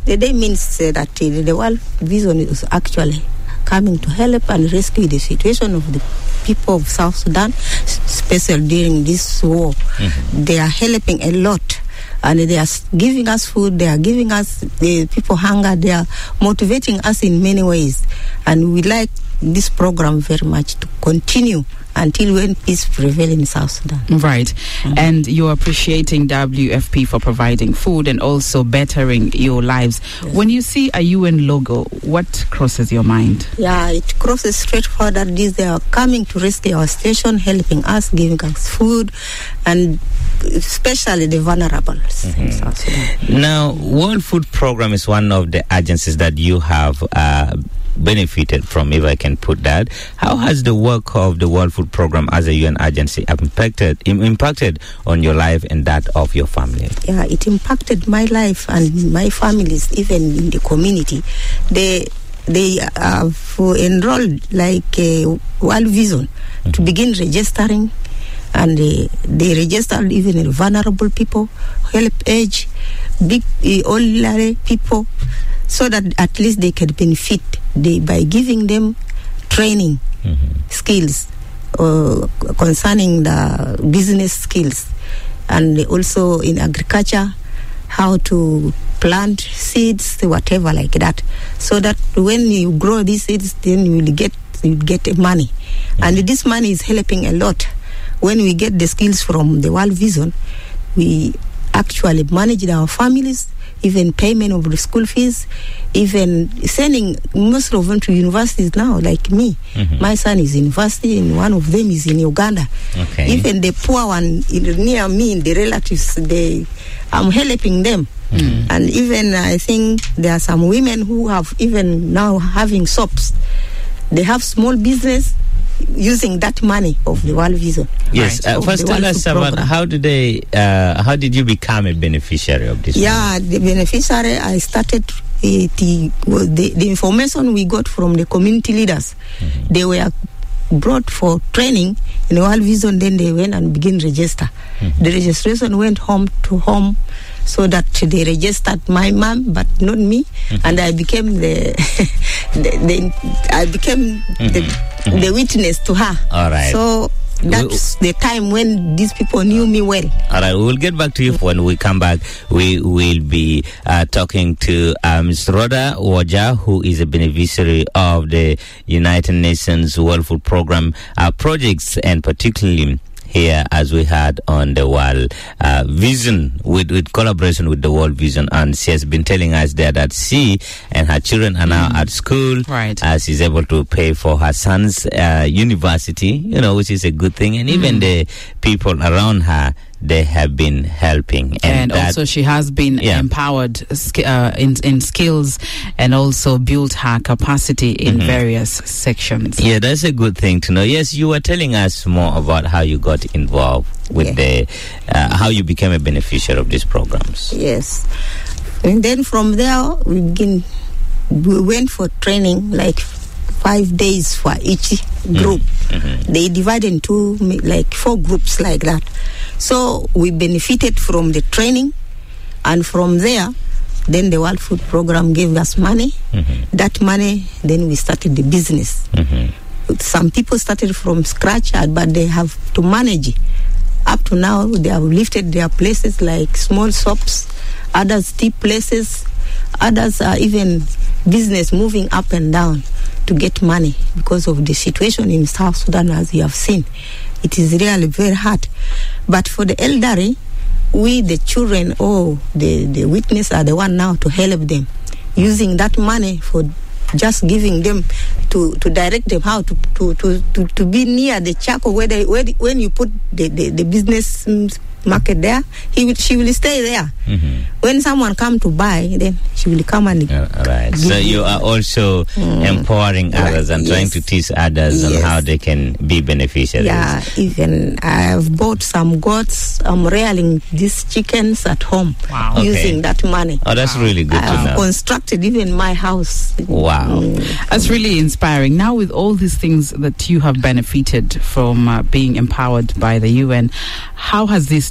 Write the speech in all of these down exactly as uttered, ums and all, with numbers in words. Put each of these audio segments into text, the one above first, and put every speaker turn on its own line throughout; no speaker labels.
the day means uh, that uh, the World Vision is actually coming to help and rescue the situation of the people of South Sudan, especially during this war. Mm-hmm. They are helping a lot, and they are giving us food, they are giving us the people hunger, they are motivating us in many ways, and we like this program very much to continue until when peace prevails in South Sudan.
Right.
Mm-hmm.
And you're appreciating W F P for providing food and also bettering your lives. Yes. When you see a U N logo, what crosses your mind?
Yeah, it crosses straightforward that this, they are coming to rescue our station, helping us, giving us food, and especially the vulnerable mm-hmm. in South Sudan.
Now, World Food Program is one of the agencies that you have uh, benefited from, if I can put that. How has the work of the World Food Program as a U N agency impacted impacted on your life and that of your family?
Yeah, it impacted my life and my families, even in the community. They they have enrolled like a World Vision mm-hmm. to begin registering, and they, they registered even vulnerable people, help age, big uh, older people, so that at least they can benefit they, by giving them training mm-hmm. skills uh, concerning the business skills, and also in agriculture, how to plant seeds, whatever like that, so that when you grow these seeds, then you will get you get money, mm-hmm. and this money is helping a lot. When we get the skills from the World Vision, we actually manage our families, even payment of the school fees, even sending most of them to universities now, like me. Mm-hmm. My son is in university, and one of them is in Uganda.
Okay.
Even the poor one in, near me, the relatives, they, I'm helping them. Mm-hmm. And even I think there are some women who have even now having shops. They have small business using that money of the World Vision.
Yes, right. uh, first tell us about how did they, uh, how did you become a beneficiary of this?
Yeah, money? The beneficiary, I started it, the, the information we got from the community leaders. Mm-hmm. They were brought for training in the World Vision, then they went and began register. Mm-hmm. The registration went home to home, so that they registered my mom, but not me, mm-hmm. and I became the, the, the I became mm-hmm. the, mm-hmm. the witness to her.
All right.
So that's we, the time when these people knew me well.
All right, we'll get back to you when we come back. We will be uh, talking to uh, Miz Rhoda Waja, who is a beneficiary of the United Nations World Food Program uh, projects, and particularly here, as we had on the World uh, Vision, with, with collaboration with the World Vision, and she has been telling us there that she and her children are now mm. at school.
Right.
Uh, she's able to pay for her son's uh, university, you know, which is a good thing. And mm. even the people around her, they have been helping. And,
and
that,
also she has been yeah. empowered uh, in, in skills, and also built her capacity in mm-hmm. various sections.
Yeah, that's a good thing to know. Yes, you were telling us more about how you got involved with yeah. the, uh, how you became a beneficiary of these programs.
Yes. And then from there, we begin, we went for training, like five days for each group. Mm-hmm. They divided into like four groups like that. So we benefited from the training, and from there, then the World Food Program gave us money. Mm-hmm. That money, then we started the business. Mm-hmm. Some people started from scratch, but they have to manage. Up to now, they have lifted their places like small shops, others tea places, others are even business moving up and down to get money because of the situation in South Sudan, as you have seen. It is really very hard. But for the elderly, we, the children, or the, the witness are the one now to help them, using that money for just giving them to, to direct them how to, to, to, to, to be near the charcoal where, they, where the, when you put the, the, the business market there, he will, she will stay there. Mm-hmm. When someone come to buy, then she will come and
uh, right. So you are also mm. empowering others right. and yes. trying to teach others yes. on how they can be beneficiaries.
Yeah, even I have bought some goats. I'm rearing these chickens at home
wow.
using
okay.
that money.
Oh, that's
wow.
really good
I
to
have
know.
constructed even my house.
Wow.
Mm.
That's really inspiring. Now, with all these things that you have benefited from uh, being empowered by the U N, how has this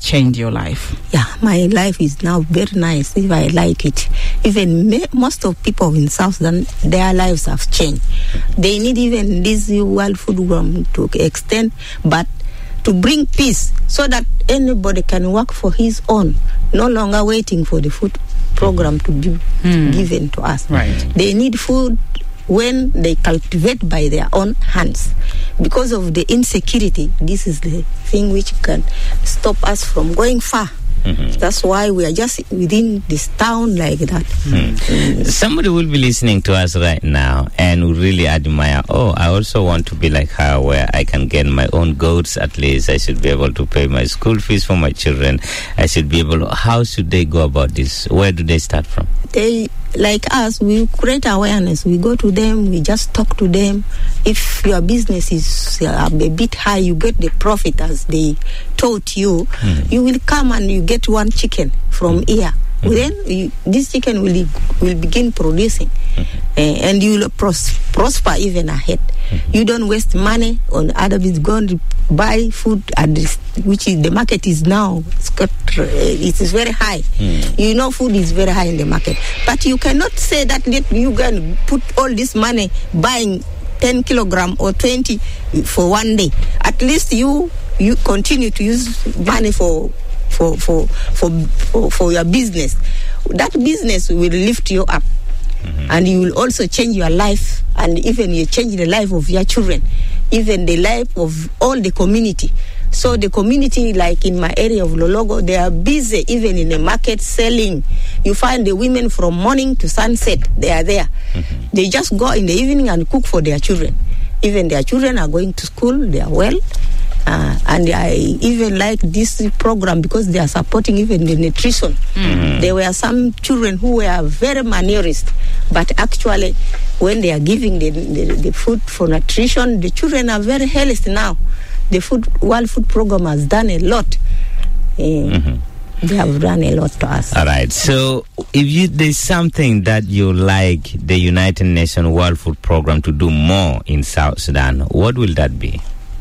changed your life?
Yeah, my life is now very nice, if I like it. Even me, most of people in South Sudan, their lives have changed. They need even this World Food Program to extend, but to bring peace so that anybody can work for his own, no longer waiting for the food program to be mm. given to us.
Right.
They need food when they cultivate by their own hands. Because of the insecurity, this is the thing which can stop us from going far. Mm-hmm. That's why we are just within this town like that.
Mm. Mm. Somebody will be listening to us right now and will really admire, oh, I also want to be like her, where I can get my own goats at least. I should be able to pay my school fees for my children. I should be able to, how should they go about this? Where do they start from?
They, like us, we create awareness. We go to them, we just talk to them. If your business is uh, a bit high, you get the profit as they taught you, mm-hmm. you will come and you get one chicken from here. Mm-hmm. Then you, this chicken will will begin producing, mm-hmm. uh, and you will pros- prosper even ahead. Mm-hmm. You don't waste money on other business. Go and buy food at this, which is, the market is now it's got, uh, it is very high. Mm. You know, food is very high in the market, but you cannot say that let you go and put all this money buying ten kilogram or twenty for one day. At least you you continue to use money for. For, for for for for your business. That business will lift you up, mm-hmm. and you will also change your life, and even you change the life of your children, even the life of all the community. So the community, like in my area of Lologo, they are busy even in the market selling. You find the women from morning to sunset, they are there. Mm-hmm. They just go in the evening and cook for their children. Even their children are going to school, they are well. Uh, and I even like this program because they are supporting even the nutrition. Mm-hmm. There were some children who were very malnourished, but actually when they are giving the, the, the food for nutrition, the children are very healthy now. The food World Food Program has done a lot. Uh, mm-hmm. They have done a lot to us.
All right. So if you, there's something that you like the United Nations World Food Program to do more in South Sudan, what will that be?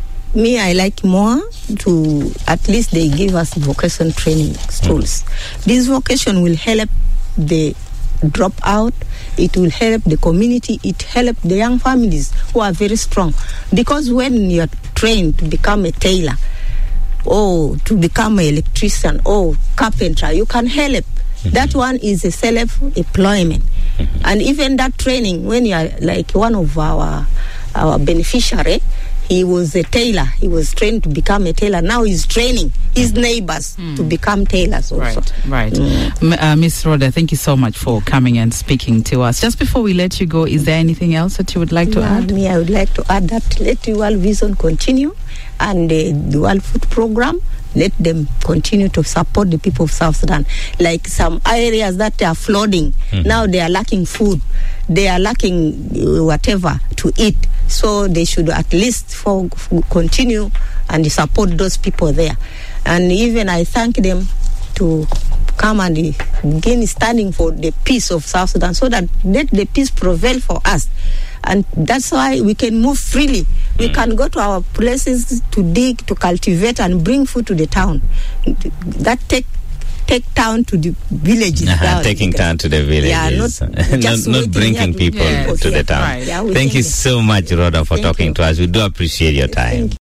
Me, I like more to, at least they give us vocation training schools. Mm. This vocation will help the dropout, it will help the community, it help the young families who are very strong. Because when you're trained to become a tailor, or to become an electrician, or carpenter, you can help. Mm-hmm. That one is a self-employment. Mm-hmm. And even that training, when you are like one of our, our beneficiary, he was a tailor. He was trained to become a tailor. Now he's training his neighbors mm. to become tailors also.
Right, right. Mm. Uh, Miss Rhoda, thank you so much for coming and speaking to us. Just before we let you go, is there anything else that you would like to
yeah,
add?
Me, I would like to add that let the World Vision continue, and uh, the World Food Program, let them continue to support the people of South Sudan. Like some areas that are flooding, mm-hmm. now they are lacking food. They are lacking uh, whatever to eat. So they should at least for, for continue and support those people there. And even I thank them to come and begin standing for the peace of South Sudan, so that let the peace prevail for us. And that's why we can move freely. We mm. can go to our places to dig, to cultivate, and bring food to the town. That take take town to the villages.
Uh-huh, taking town to the villages.
Yeah, not,
not, not bringing people
yes,
to
yes,
the town.
Right.
Yeah,
Thank you so much, Rhoda, for
Thank
talking
you.
to us. We do appreciate your time.